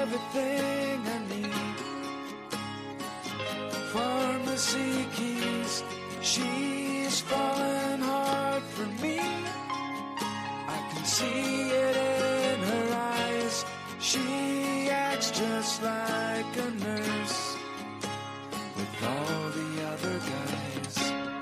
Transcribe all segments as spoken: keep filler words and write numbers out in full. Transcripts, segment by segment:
everything I need. Pharmacy keys, she's falling hard for me. I can see it in her eyes. She acts just like a nurse with all the other guys.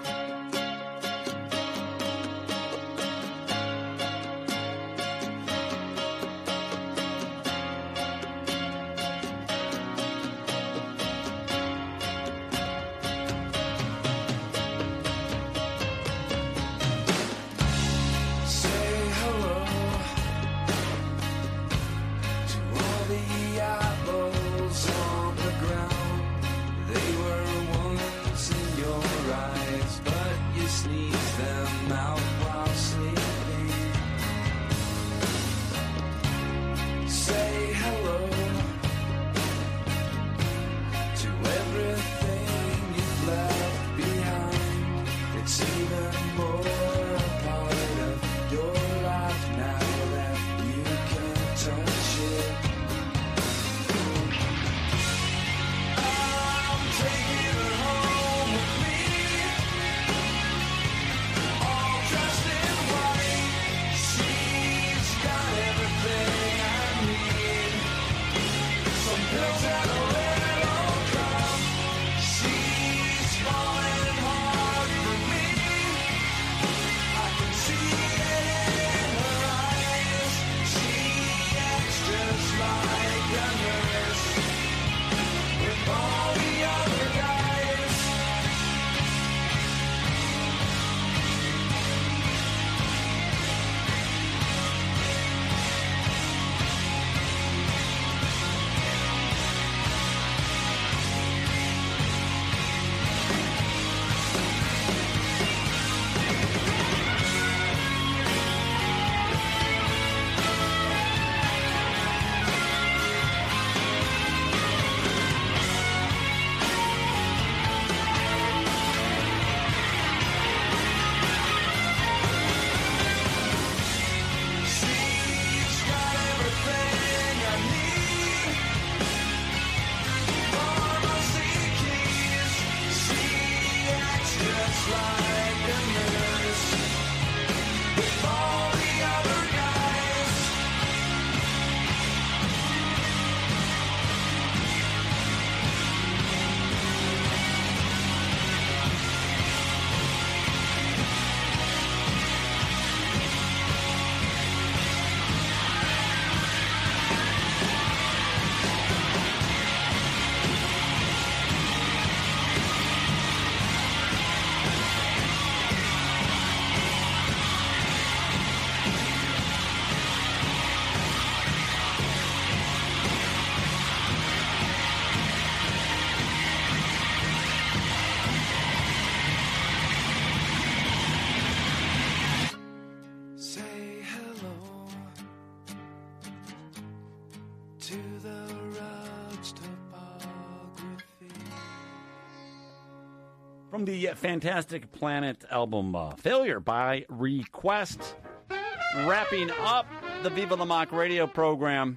From the Fantastic Planet album, uh, Failure by Request. Wrapping up the Viva La Mock radio program.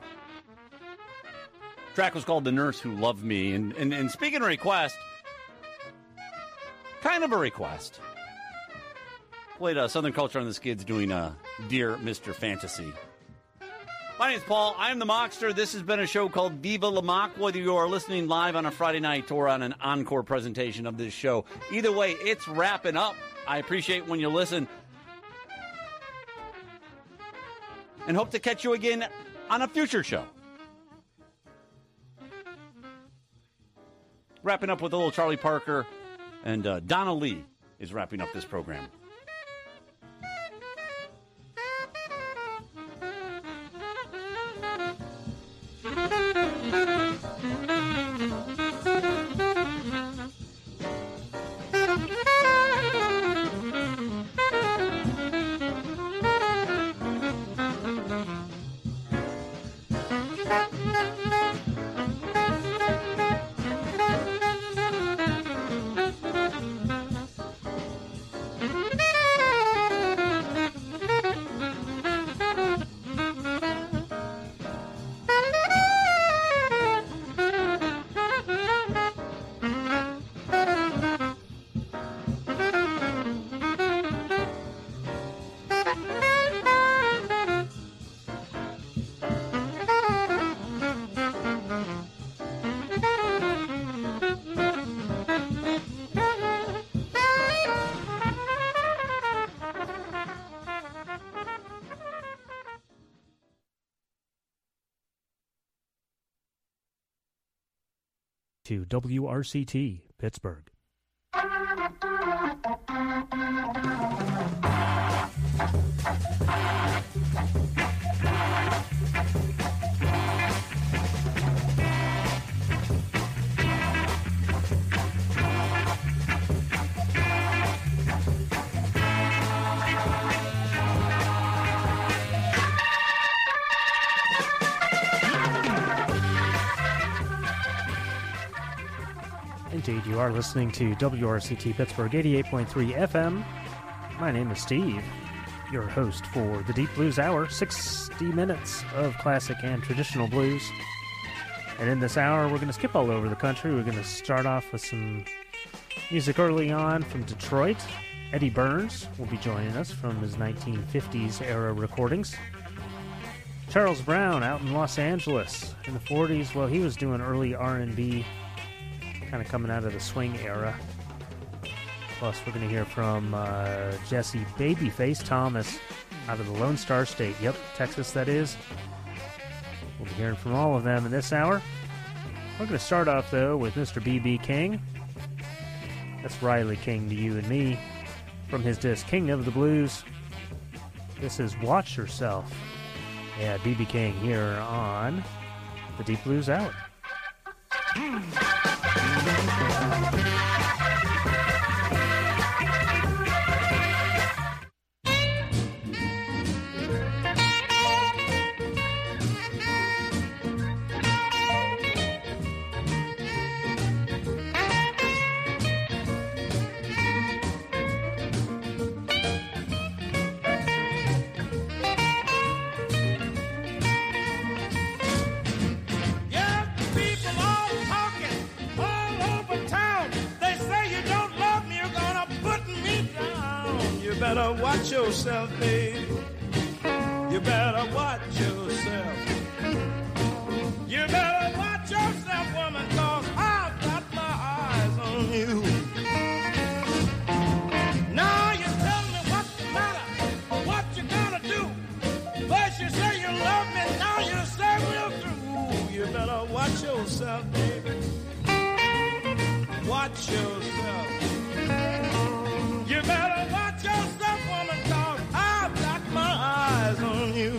Track was called The Nurse Who Loved Me. And, and, and speaking of request, kind of a request. Played uh, Southern Culture on the Skids doing uh, Dear Mister Fantasy. My name's Paul. I'm the Mockster. This has been a show called Viva La Mock. Whether you are listening live on a Friday night or on an encore presentation of this show, either way, it's wrapping up. I appreciate when you listen. And hope to catch you again on a future show. Wrapping up with a little Charlie Parker, and uh, Donna Lee is wrapping up this program. Mm-hmm. To W R C T, Pittsburgh. Indeed, you are listening to W R C T Pittsburgh eighty-eight point three F M. My name is Steve, your host for the Deep Blues Hour, sixty minutes of classic and traditional blues. And in this hour, we're going to skip all over the country. We're going to start off with some music early on from Detroit. Eddie Burns will be joining us from his nineteen fifties era recordings. Charles Brown out in Los Angeles in the forties. Well, he was doing early R and B, kind of coming out of the swing era. Plus, we're going to hear from uh, Jesse Babyface Thomas out of the Lone Star State. Yep, Texas, that is. We'll be hearing from all of them in this hour. We're going to start off, though, with Mister B B King. That's Riley King to you and me from his disc King of the Blues. This is Watch Yourself. Yeah, B B King here on the Deep Blues Hour. Watch yourself, baby. You better watch yourself. You better watch yourself, woman, cause I've got my eyes on you. Now you tell me what's the matter, what you gonna do. First you say you love me, now you say we're through. You better watch yourself, baby. Watch yourself. You better watch yourself, woman, cause I've got my eyes on you.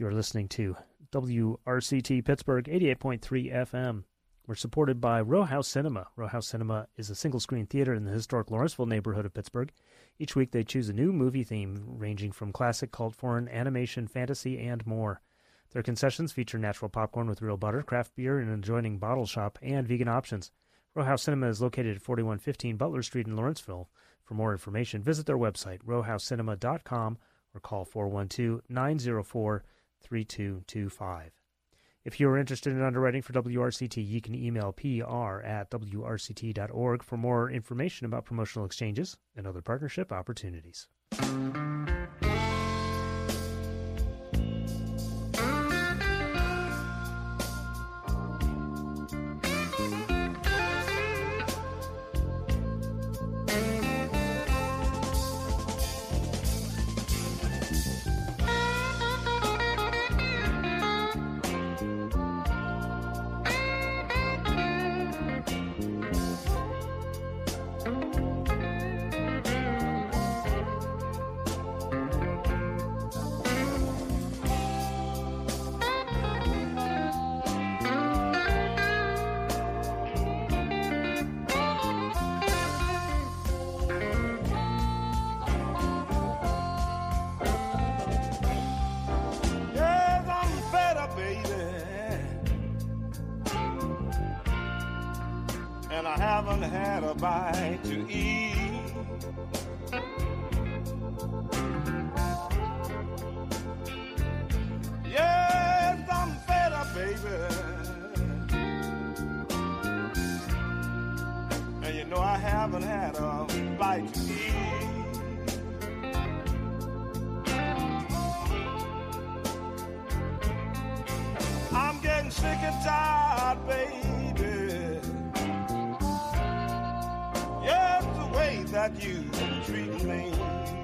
You're listening to W R C T Pittsburgh eighty-eight point three F M. We're supported by Row House Cinema. Row House Cinema is a single-screen theater in the historic Lawrenceville neighborhood of Pittsburgh. Each week they choose a new movie theme ranging from classic, cult, foreign, animation, fantasy, and more. Their concessions feature natural popcorn with real butter, craft beer, an adjoining bottle shop, and vegan options. Row House Cinema is located at forty-one fifteen Butler Street in Lawrenceville. For more information, visit their website, row house cinema dot com, or call four one two, nine zero four, three two two five. If you are interested in underwriting for W R C T, you can email P R at W R C T dot org for more information about promotional exchanges and other partnership opportunities. Had a bite to eat. Yes, I'm fed up, baby. And you know I haven't had a bite to eat. I'm getting sick and tired, baby. That you treat me.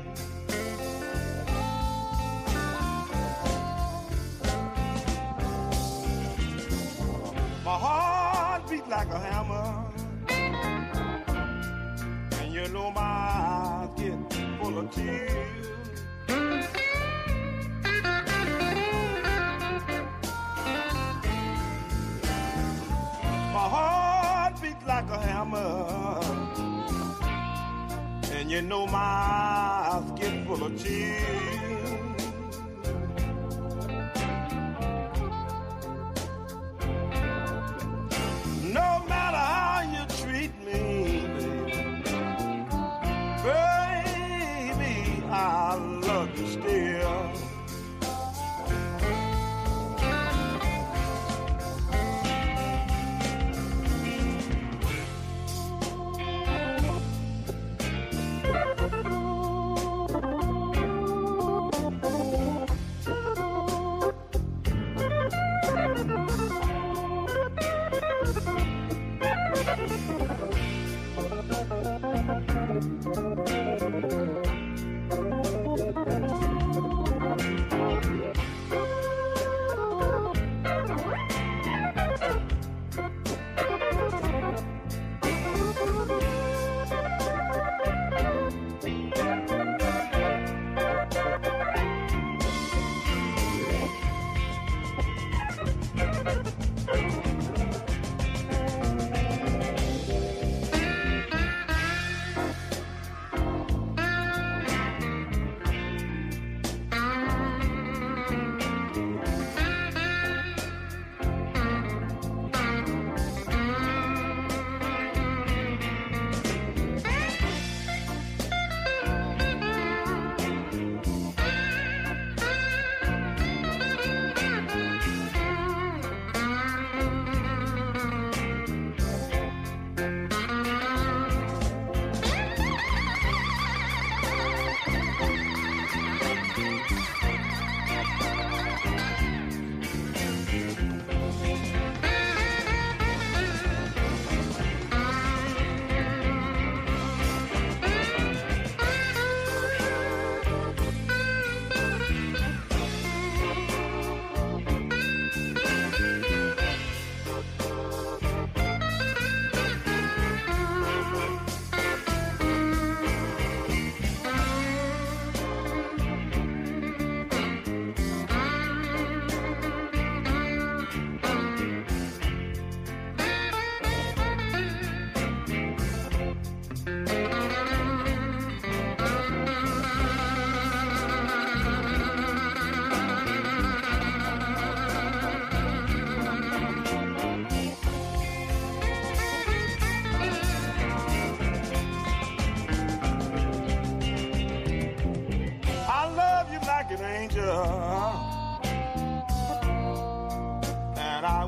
My heart beats like a hammer, and you know my eyes get full of tears. My heart beats like a hammer, and you know my eyes get full of tears. No matter how you treat me, baby, baby, I love you still.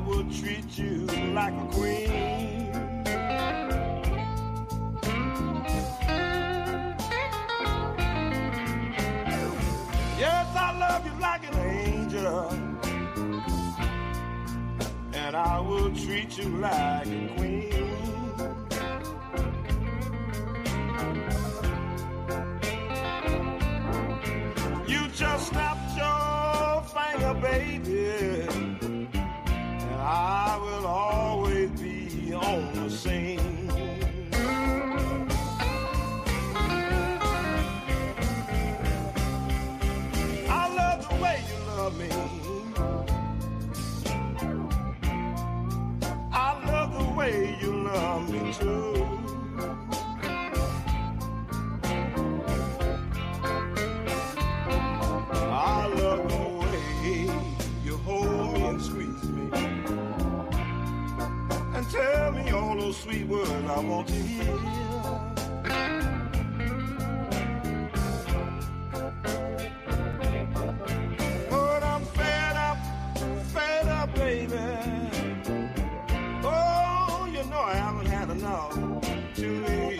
will treat you like a queen. Yes, I love you like an angel, and I will treat you like a queen. You just snapped your finger, baby, and I will always be on the scene. I love the way you love me. I love the way you love me too. I love the way you hold me and squeeze me and tell me all those sweet words I want to hear. But I'm fed up, fed up, baby. Oh, you know I haven't had enough to eat.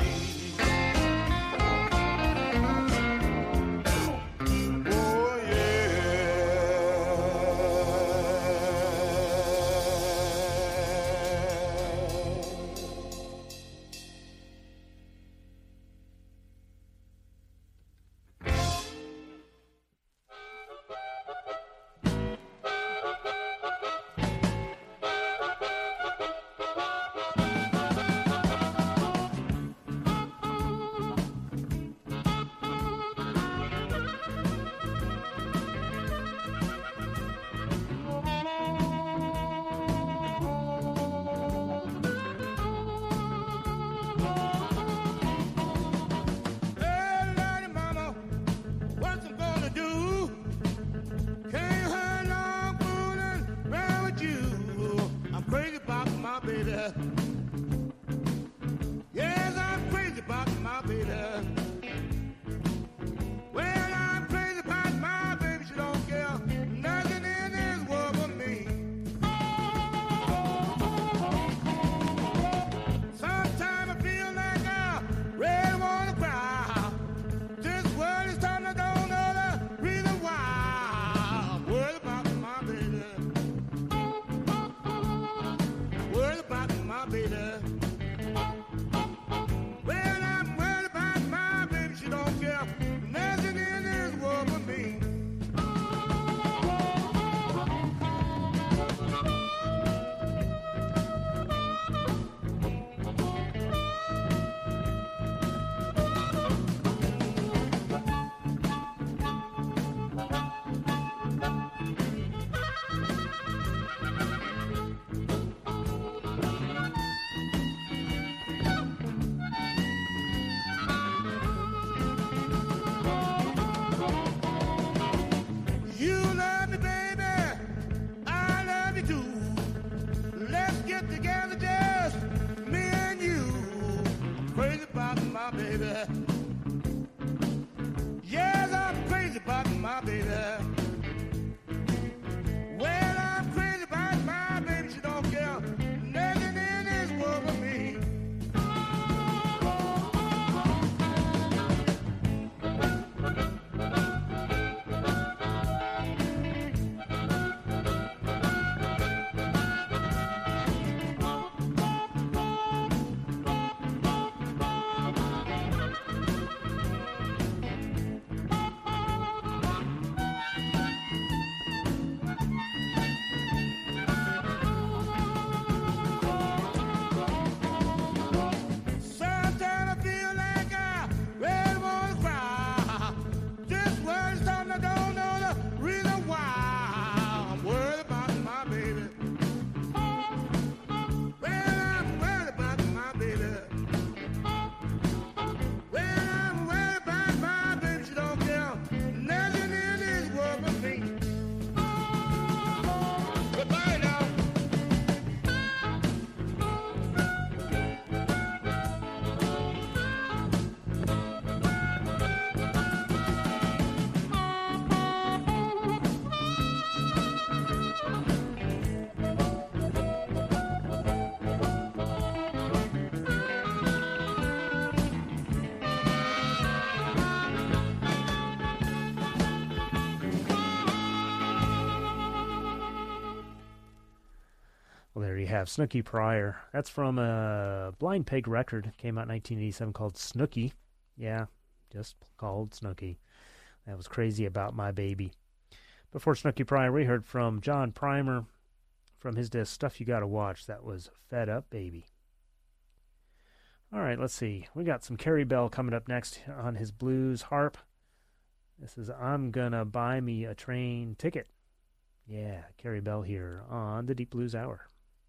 Well, there you have Snooky Pryor. That's from a Blind Pig record. Came out in nineteen eighty-seven called Snooky. Yeah, just called Snooky. That was Crazy About My Baby. Before Snooky Pryor, we heard from John Primer from his disc Stuff You Gotta Watch. That was Fed Up Baby. All right, let's see. We got some Carrie Bell coming up next on his blues harp. This is I'm Gonna Buy Me a Train Ticket. Yeah, Carrie Bell here on the Deep Blues Hour.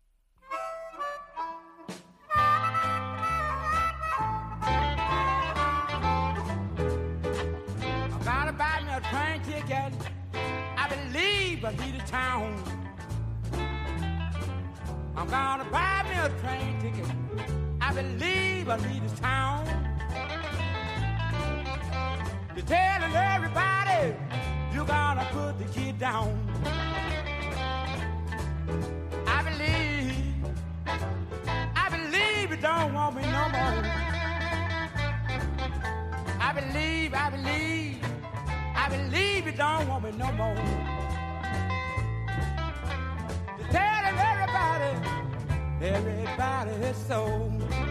I'm gonna buy me a train ticket. I believe I need a town. I'm gonna buy me a train ticket. I believe I need a town. You're telling everybody you're gonna put the kid down. I believe, I believe you don't want me no more. I believe, I believe, I believe you don't want me no more. You're telling everybody, everybody is so.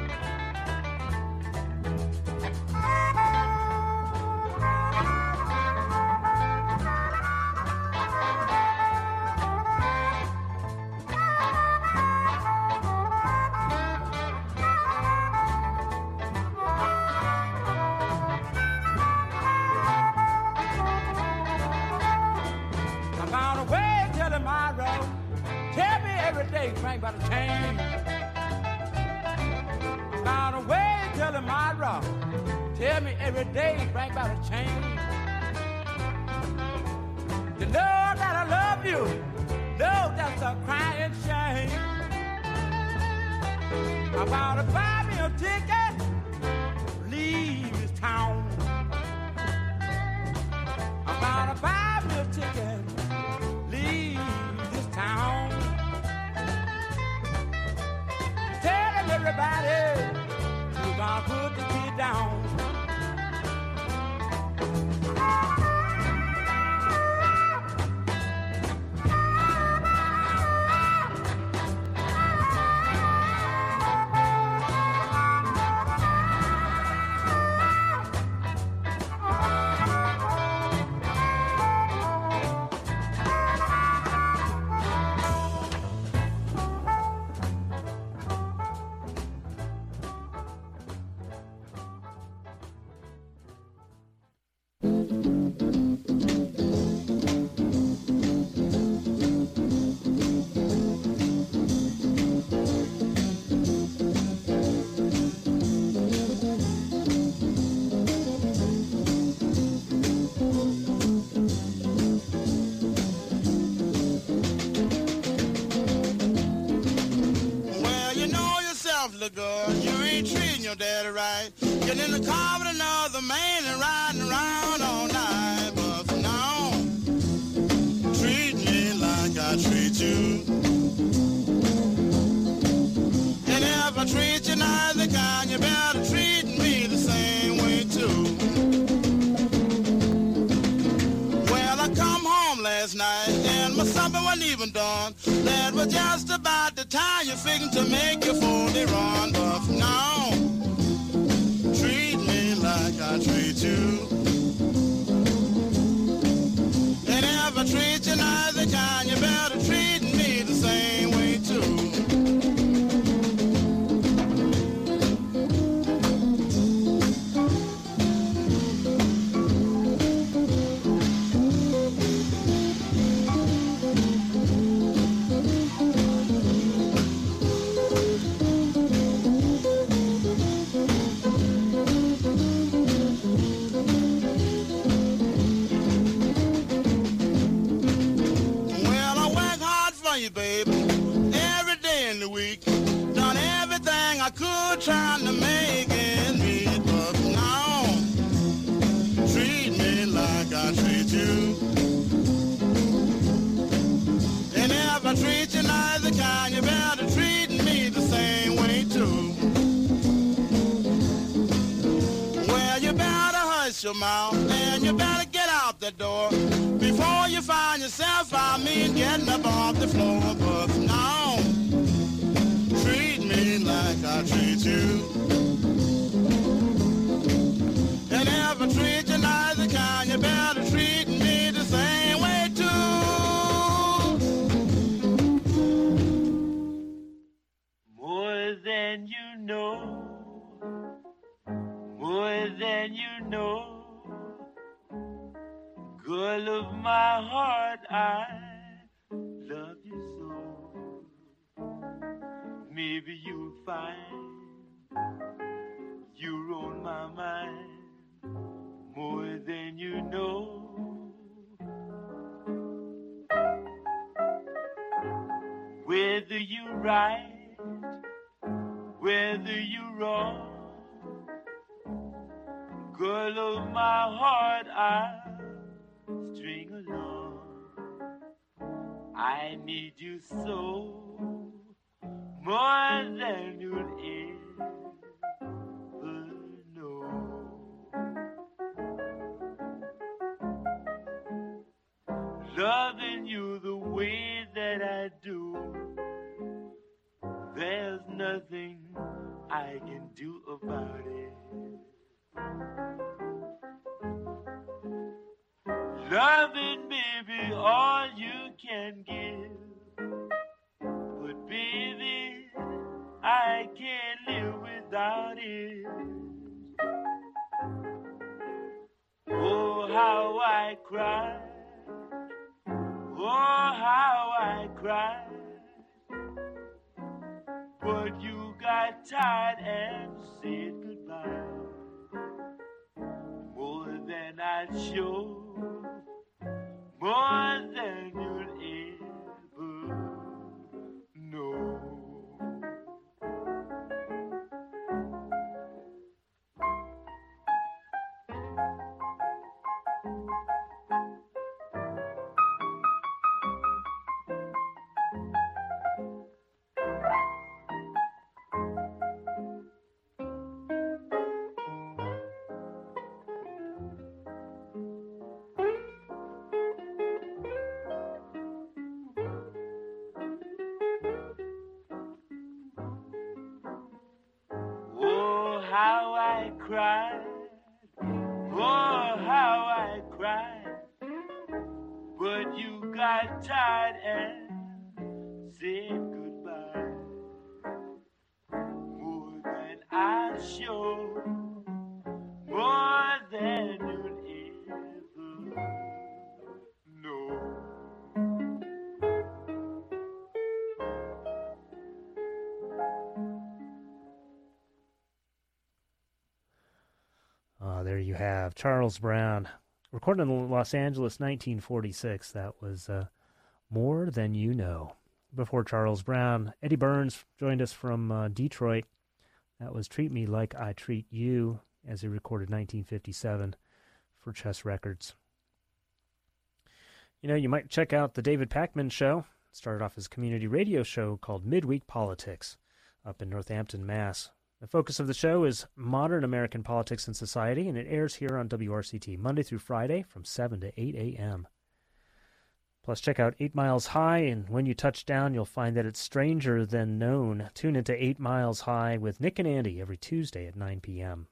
Drink by the chain. Found a way till tomorrow. Tell me every day, drink by the chain. You know that I love you. No, that's a crying shame. I'm gonna buy me a ticket, leave this town. I'm gonna buy me a ticket, leave this town. Everybody, you gonna put the kid down. Look good, you ain't treating your daddy right. Get in the car with another man and riding around all night. But for now, treat me like I treat you. And if I treat you neither kind, you better treat me the same way too. Well, I come home last night and my supper wasn't even done. That was just about the time you figured to make your forty run. But for now, treat me like I treat you. And if I treat you neither kind, you better treat me the same way too. Baby, every day in the week, done everything I could trying to make it meet, but now treat me like I treat you. And if I treat you neither kind, you better treat me the same way too. Well, you better hush your mouth and you better get out the door before you find yourself, I mean, getting up off the floor. But now than you know, more than you know. Girl of my heart, I love you so. Maybe you'll find you're on my mind more than you know. Whether you're right, whether you're wrong, girl of my heart, I string along. I need you so, more than you'll ever know. Loving you the way that I do, there's nothing I can do about it. Loving, baby, all you can give. But, baby, I can't live without it. Oh, how I cry. Oh, how I cry. But you got tired and said goodbye. More than I show. More than you'll ever know. How I cried, oh, how I cried, but you got tired and said goodbye. More than I show, more than you'll ever know. Uh, there you have Charles Brown, recorded in Los Angeles, nineteen forty-six. That was uh, More Than You Know. Before Charles Brown, Eddie Burns joined us from uh, Detroit. That was Treat Me Like I Treat You, as he recorded nineteen fifty-seven for Chess Records. You know, you might check out the David Pakman Show. It started off as a community radio show called Midweek Politics up in Northampton, Mass. The focus of the show is modern American politics and society, and it airs here on W R C T Monday through Friday from seven to eight a.m. Plus, check out Eight Miles High, and when you touch down, you'll find that it's stranger than known. Tune into Eight Miles High with Nick and Andy every Tuesday at nine p.m.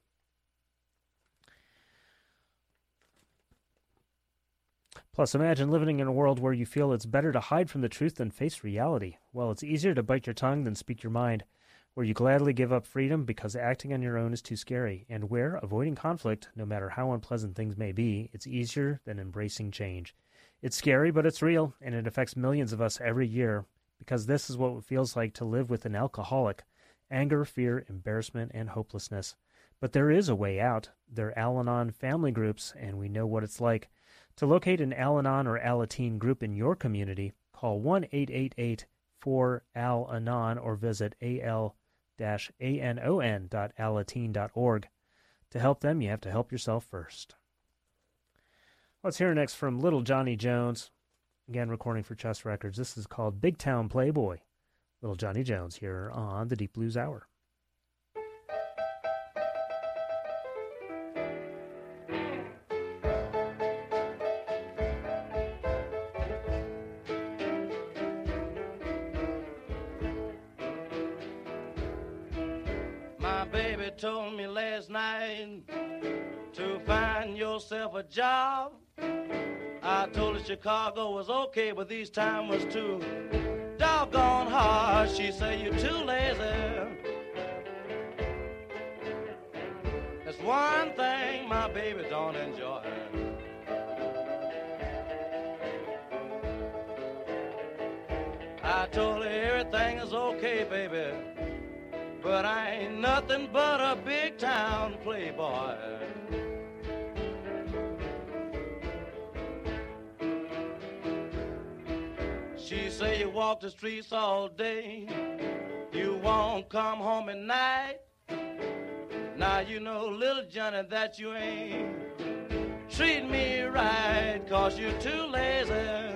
Plus, imagine living in a world where you feel it's better to hide from the truth than face reality. Well, it's easier to bite your tongue than speak your mind, where you gladly give up freedom because acting on your own is too scary, and where avoiding conflict, no matter how unpleasant things may be, it's easier than embracing change. It's scary, but it's real, and it affects millions of us every year, because this is what it feels like to live with an alcoholic: anger, fear, embarrassment, and hopelessness. But there is a way out. There are Al-Anon family groups, and we know what it's like. To locate an Al-Anon or Alateen group in your community, call one eight eight eight four A L A N O N or visit A L A N O N dot alateen dot org. To help them, you have to help yourself first. Let's hear next from Little Johnny Jones, again recording for Chess Records. This is called Big Town Playboy. Little Johnny Jones here on the Deep Blues Hour. Told me last night to find yourself a job. I told her Chicago was okay, but these times was too doggone hard. She said, you're too lazy, baby don't enjoy. I told her everything is okay, baby, but I ain't nothing but a big town playboy. She say you walk the streets all day, you won't come home at night. Now you know, little Johnny, that you ain't treat me right, 'cause you're too lazy.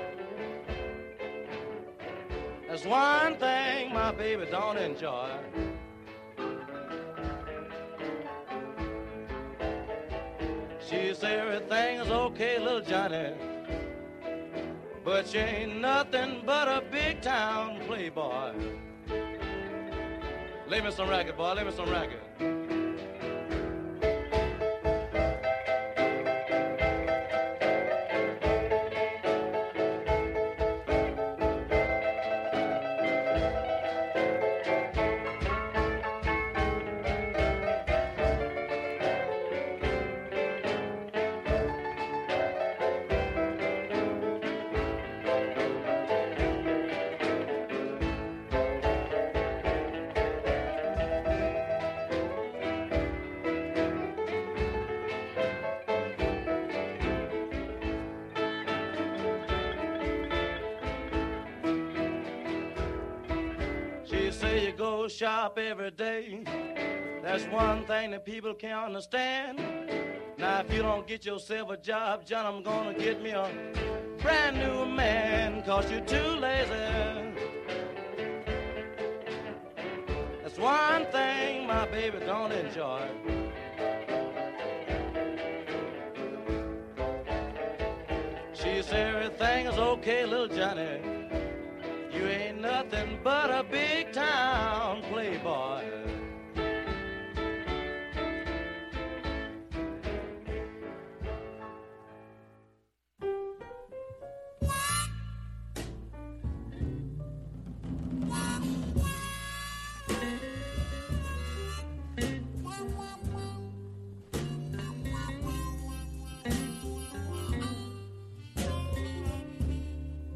That's one thing my baby don't enjoy. She say everything is okay, little Johnny, but you ain't nothing but a big town playboy. Lay me some racket, boy, lay me some racket. Say you go shop every day. That's one thing that people can't understand. Now if you don't get yourself a job, John, I'm gonna get me a brand new man, 'cause you're too lazy. That's one thing my baby don't enjoy. She said everything is okay, little Johnny, you ain't nothing but a big town playboy.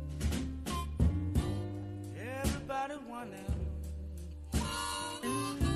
Everybody wondering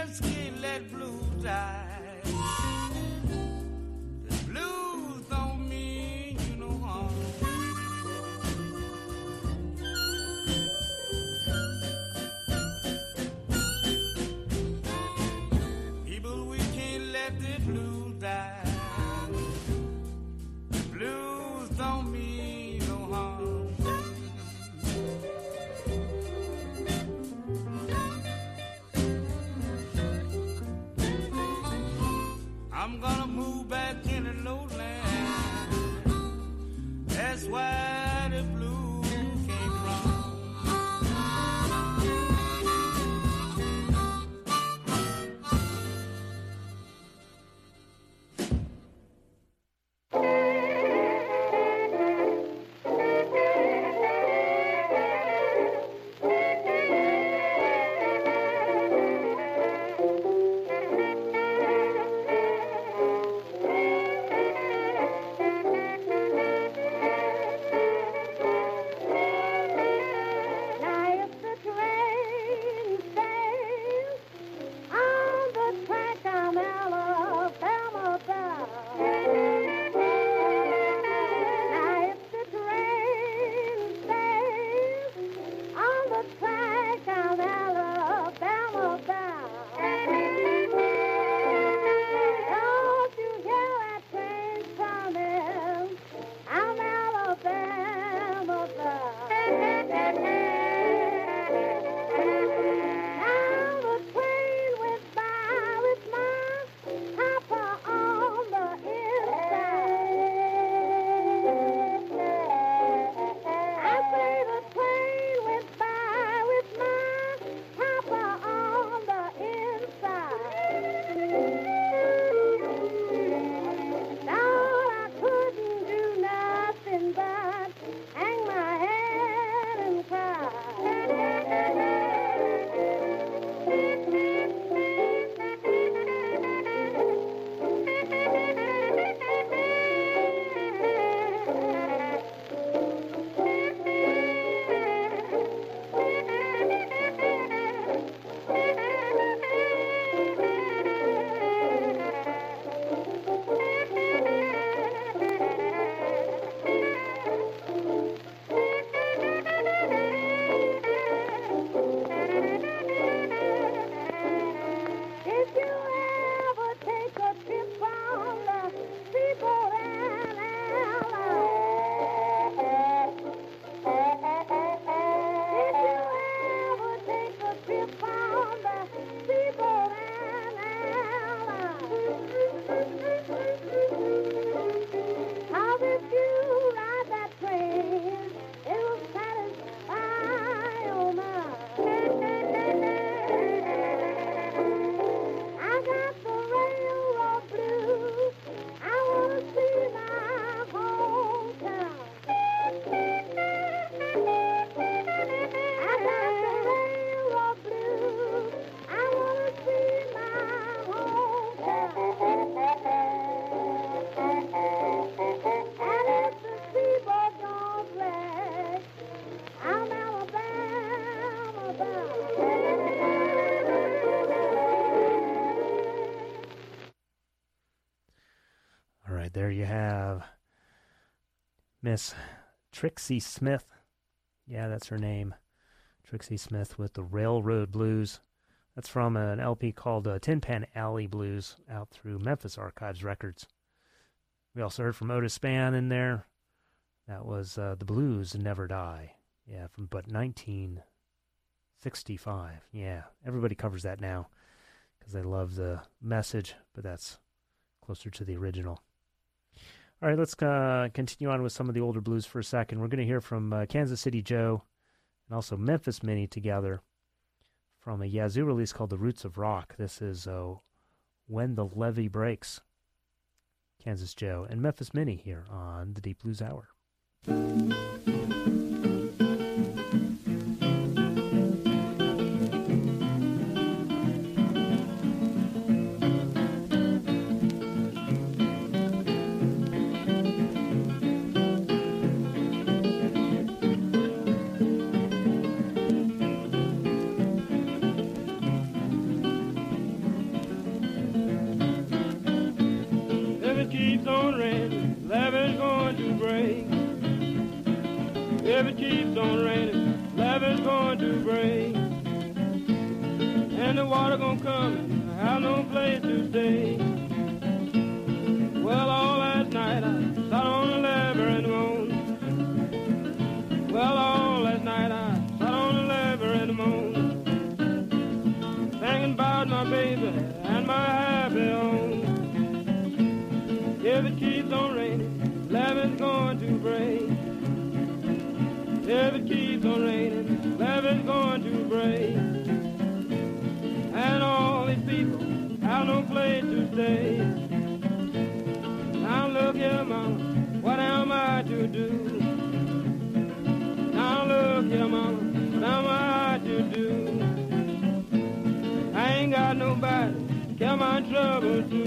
just can't let blues die. The blues don't mean you no harm. People, we can't let the blues die. The blues don't mean no harm. I'm gonna move back in the lowland. That's why the blues came from. There you have Miss Trixie Smith. Yeah, that's her name. Trixie Smith with the Railroad Blues. That's from an L P called uh, Tin Pan Alley Blues out through Memphis Archives Records. We also heard from Otis Spann in there. That was uh, The Blues Never Die. Yeah, from but nineteen sixty-five. Yeah, everybody covers that now because they love the message, but that's closer to the original. All right, let's uh, continue on with some of the older blues for a second. We're going to hear from uh, Kansas City Joe and also Memphis Minnie together from a Yazoo release called The Roots of Rock. This is uh, When the Levee Breaks. Kansas Joe and Memphis Minnie here on the Deep Blues Hour. keeps on raining, levee's going to break. And the water gonna come and I have no place to stay. Well, all last night I sat on the levee and moaned. Well, all last night I sat on the levee and moaned, thinking about my baby and my happy home. If it keeps on raining, levee's going to break. If it keeps on raining, levee's going to break. And all these people have no place to stay. Now look here, mama, what am I to do? Now look here, mama, what am I to do? I ain't got nobody to care my trouble to.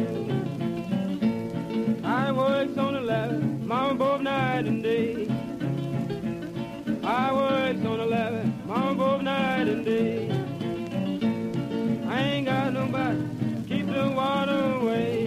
I works on the ladder, mama, both night and day. I works on the ladder, mama, both night and day. I ain't got nobody to keep the water away.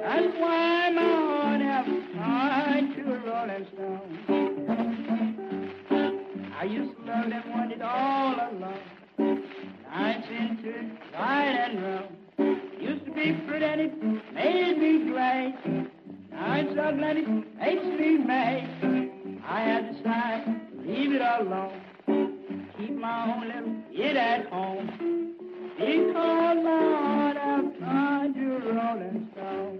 That's why my heart has turned to a rolling stone. I used to love them when it's all alone. Nights into it, right and wrong. Used to be pretty and it made me glad. Now it's ugly and it makes me mad. I had to decide to leave it alone. Keep my own little kid at home. Because my heart has turned to a rolling stone.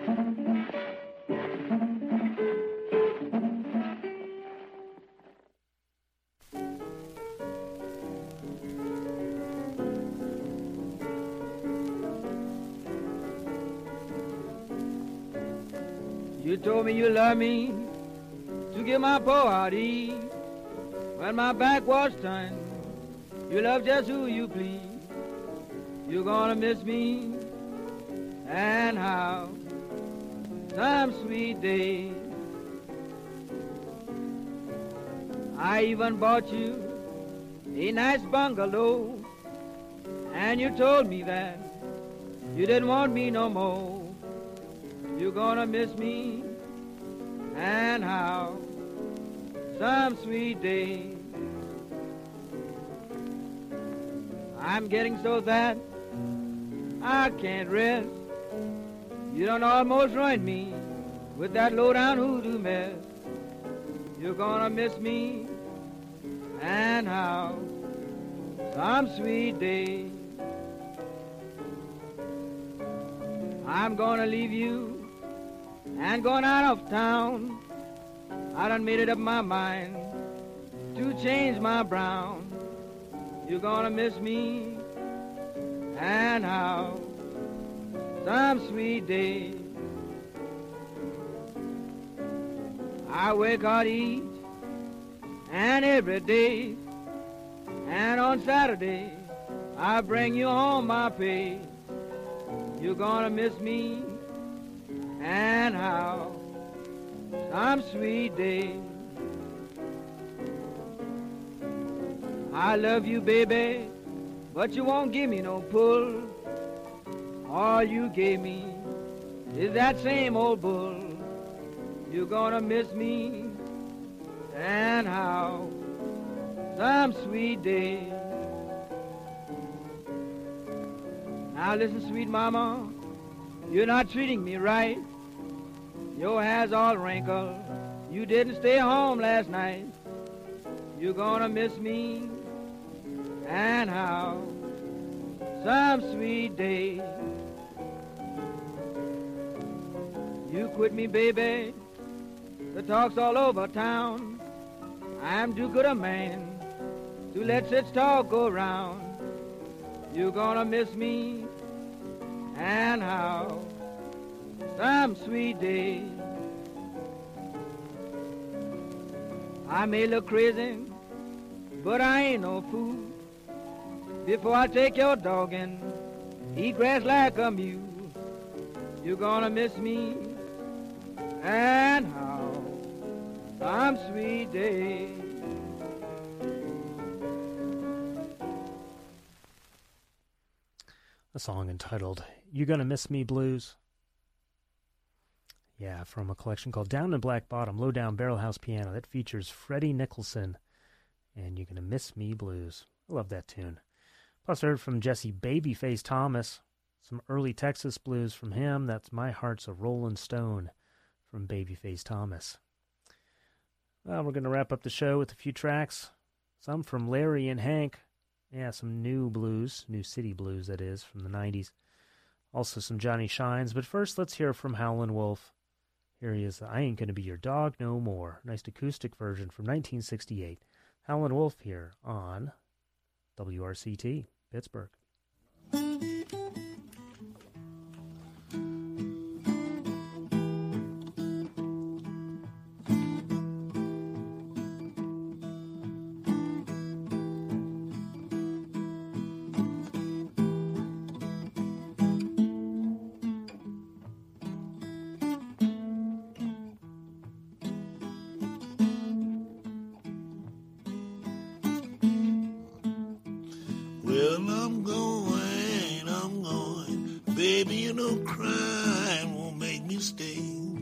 You told me you loved me to give my poor heart ease. When my back was turned, you love just who you please. You're gonna miss me, and how, some sweet day. I even bought you a nice bungalow, and you told me that you didn't want me no more. You're gonna miss me, and how, some sweet day. I'm getting so that I can't rest. You done almost ruined me with that low-down hoodoo mess. You're gonna miss me, and how, some sweet day. I'm gonna leave you and going out of town. I done made it up my mind to change my brown. You're gonna miss me, and how, some sweet day. I work hard each and every day, and on Saturday I bring you home my pay. You're gonna miss me, and how, some sweet day. I love you, baby, but you won't give me no pull. All you gave me is that same old bull. You're gonna miss me, and how, some sweet day. Now listen, sweet mama, you're not treating me right. Your hair's all wrinkled. You didn't stay home last night. You're gonna miss me, and how, some sweet day. You quit me, baby. The talk's all over town. I'm too good a man to let such talk go round. You're gonna miss me, and how, some sweet day. I may look crazy, but I ain't no fool. Before I take your dog and eat grass like a mule, you're gonna miss me, and how, some sweet day. A song entitled You Gonna Miss Me Blues. Yeah, from a collection called Down in Black Bottom, Low Down Barrel House Piano. That features Freddie Nicholson and You're Gonna Miss Me Blues. I love that tune. Plus, I heard from Jesse Babyface Thomas, some early Texas blues from him. That's My Heart's a Rollin' Stone from Babyface Thomas. Well, we're going to wrap up the show with a few tracks. Some from Larry and Hank. Yeah, some new blues, new city blues, that is, from the nineties. Also some Johnny Shines. But first, let's hear from Howlin' Wolf. Here he is, I Ain't Gonna Be Your Dog No More. Nice acoustic version from nineteen sixty-eight. Howlin' Wolf here on W R C T, Pittsburgh. Well, I'm going, I'm going. Baby, you know crying won't make me stay.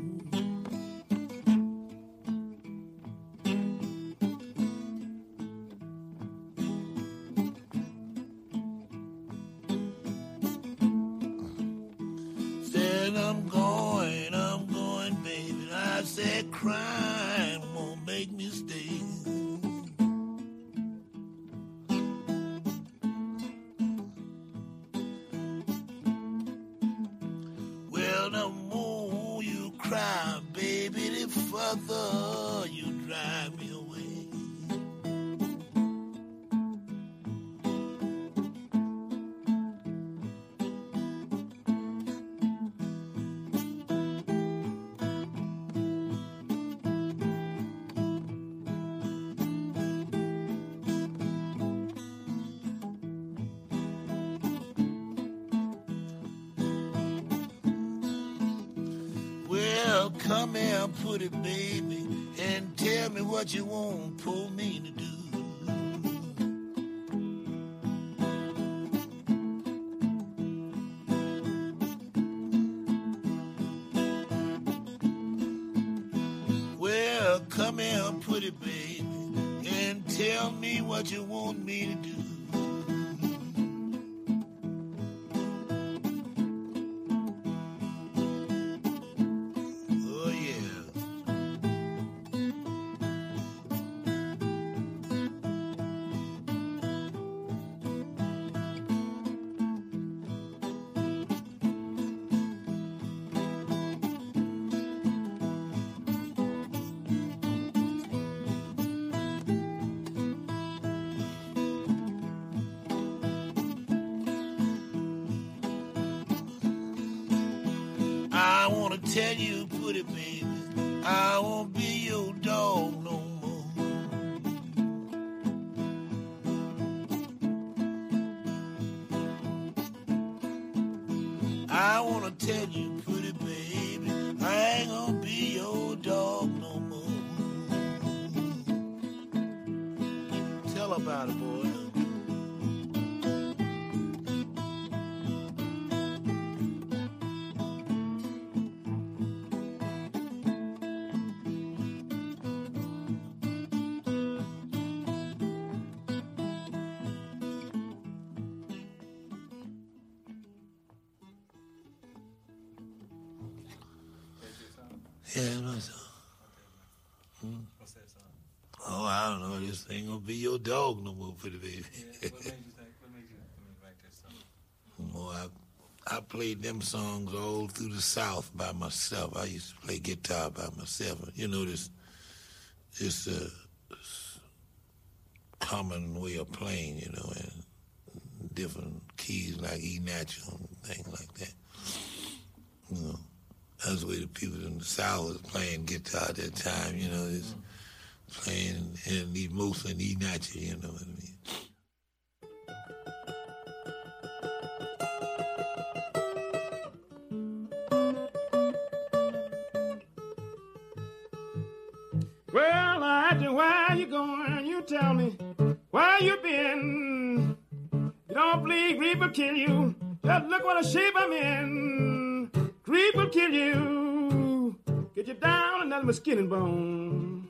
Said I'm going, I'm going, baby. I said crime won't make me stay. Well, the more you cry, baby, the further you drive me away. Well, come here, pretty baby, and tell me what you want for me to do. Well, come here, pretty baby, and tell me what you want me to do. Oh, yeah. I wanna tell you, pretty baby, I won't be your dog no more. I wanna tell you, pretty baby, I ain't gonna be your dog no more. Tell about it, boy. Yeah, no, sir. Hmm? What's that song? Oh, I don't know. This ain't gonna be your dog no more, pretty baby. Yeah, what made you think? What made you write that song? Well, I, I played them songs all through the South by myself. I used to play guitar by myself. You know, this this uh, common way of playing, you know, and different keys like E natural and things like that. You know, that's the way the people in the South was playing guitar at that time, you know, just playing in E, mostly in E natural, you know what I mean. Well, I asked you where you going, you tell me where you been. You don't believe grief will kill you, just look what a shape I'm in. Grief will kill you, get you down and nothing but skin and bone.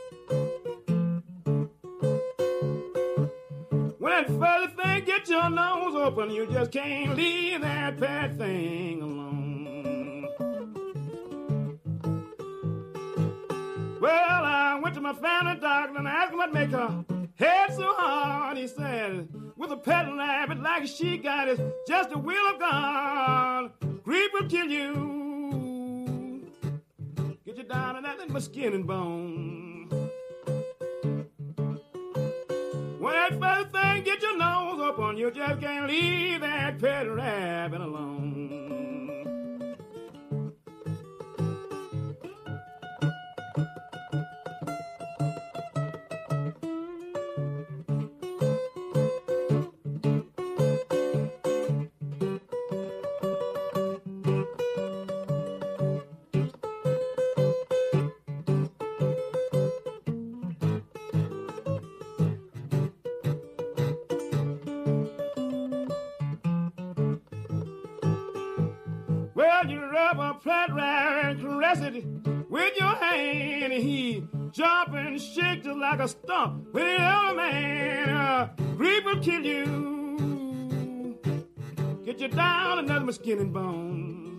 When that fuzzy thing get your nose open, you just can't leave that bad thing alone. Well, I went to my family doctor and asked him what make her head so hard. He said, with a pet rabbit like she got it, just the will of God. Grief will kill you, get you down and nothing but skin and bone. When that first thing get your nose up on, you just can't leave that pet rabbit alone. rub a pet rat and caress it with your hand. He jump and shake just like a stump with the other man. Uh, grief will kill you, get you down another skin and bone.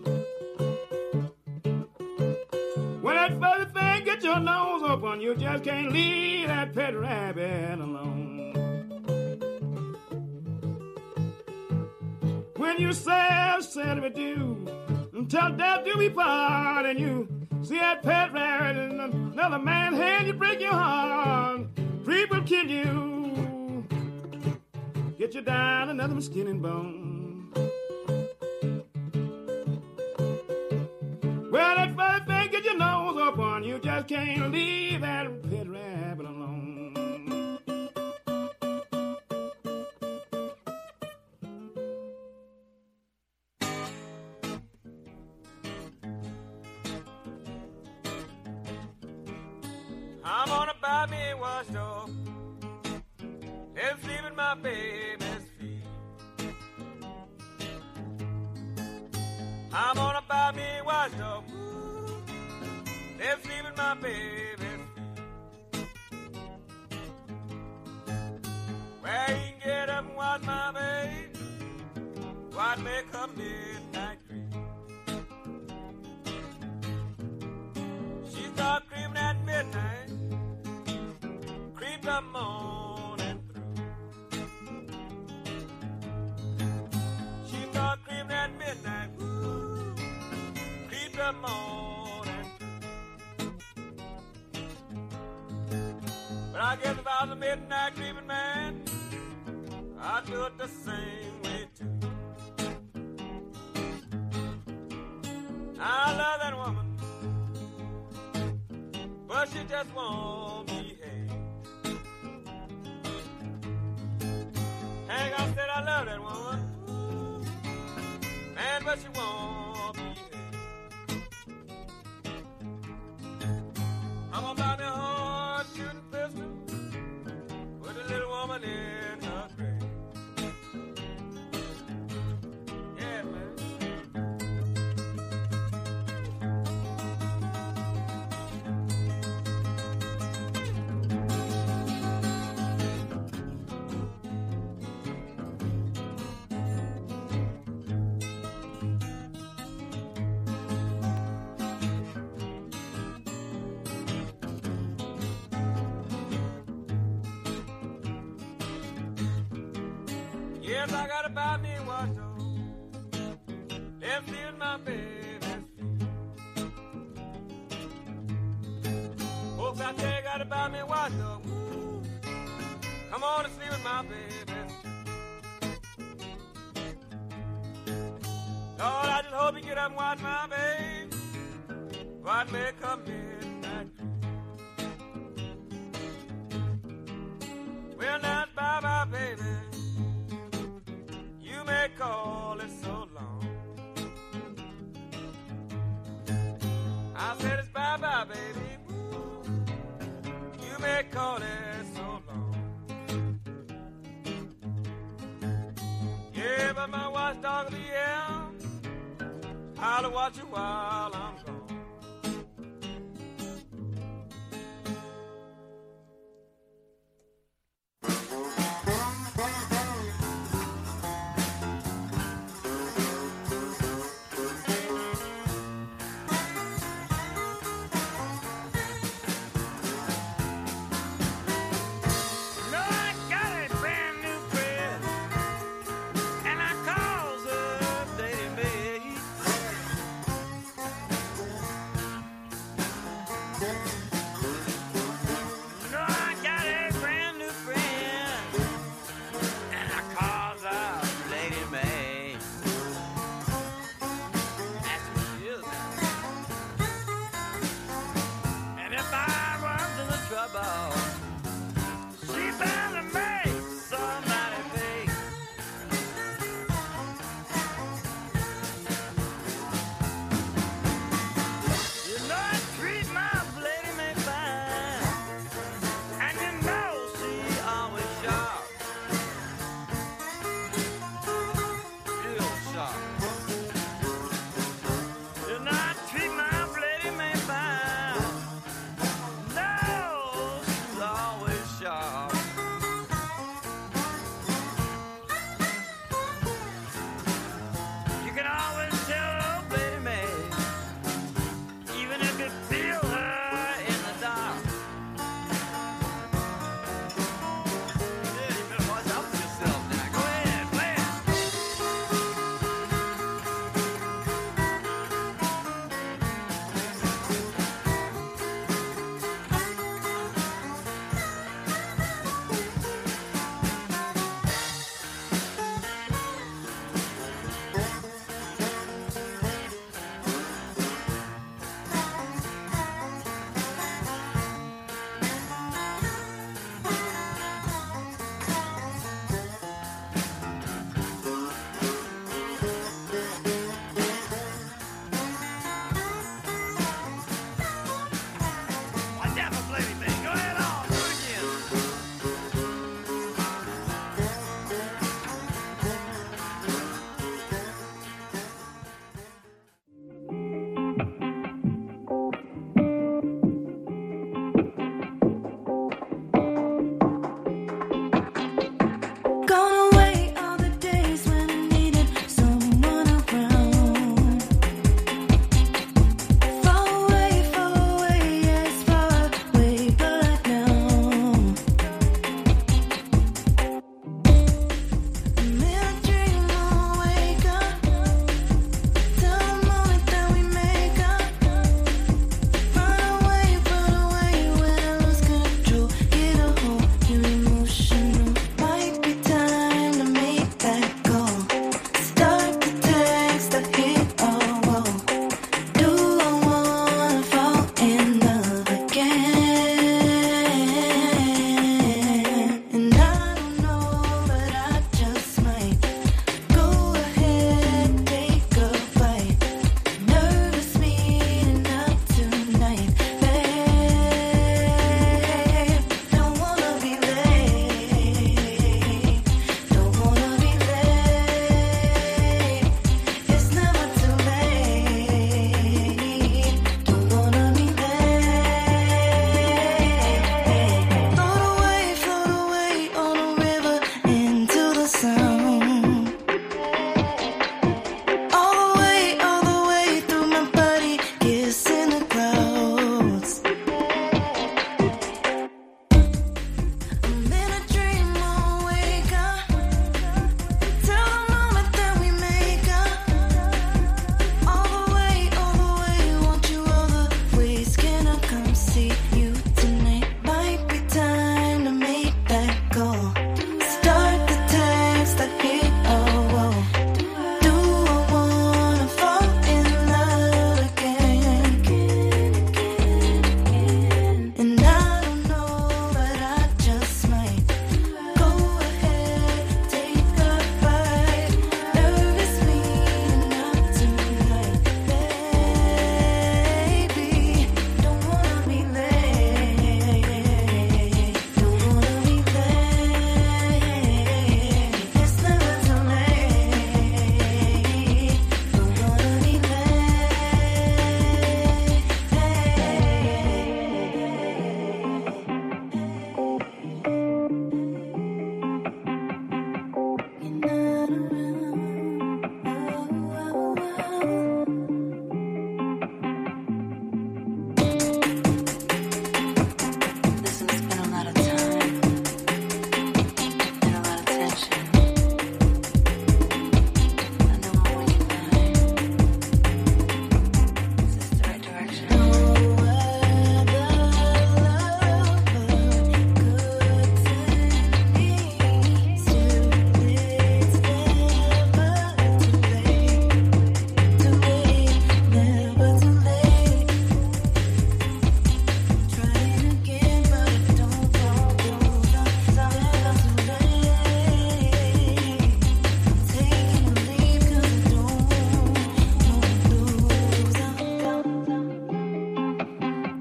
When that fuzzy thing get your nose open, you just can't leave that pet rabbit alone. When you say, said we do, until death do we part, and you see that pet rabbit in another man's hand, you break your heart. Grief will kill you, get you down another skin and bone. Well, that fuzzy thing get your nose up on you, just can't leave that pet rabbit alone. I'm gonna buy me a wash dog and sleep in my baby's feet. I'm gonna buy me a wash dog and sleep in my baby's feet. Where he can get up and watch my baby, watch me come midnight creep. She start screaming at midnight, creep the morning through. She start screaming at midnight, woo, creep the morning through. But I guess if I was a midnight creeping man, I'd do it the same way too. I love that woman, but she just won't behave. Hang on, said I love that woman, man, but she won't behave. I'm gonna buy me a hard shooting pistol with a little woman in her grave. Yeah, man. Yes, I gotta buy me a watch dog, left in my baby's feet. Folks out there gotta buy me a watch dog, woo. Come on and sleep with my baby's feet. Lord, I just hope you get up and watch my baby, watch me come midnight creep. Well, now bye-bye, baby, may call it so long. I said it's bye-bye, baby, woo. You may call it so long. Yeah, but my watchdog will be here, I'll watch you while I'm gone.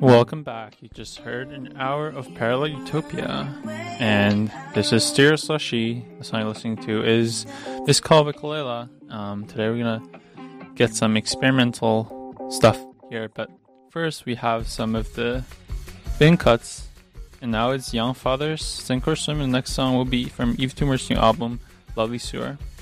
Welcome back. You just heard an hour of Parallel Utopia, and this is Stereo Slushy. The song you're listening to is Miss Kalva Um Today we're gonna get some experimental stuff here, but first we have some of the bin cuts, and now it's Young Fathers, Sink or Swim, and the next song will be from Eve Toomer's new album, Lovely Sewer.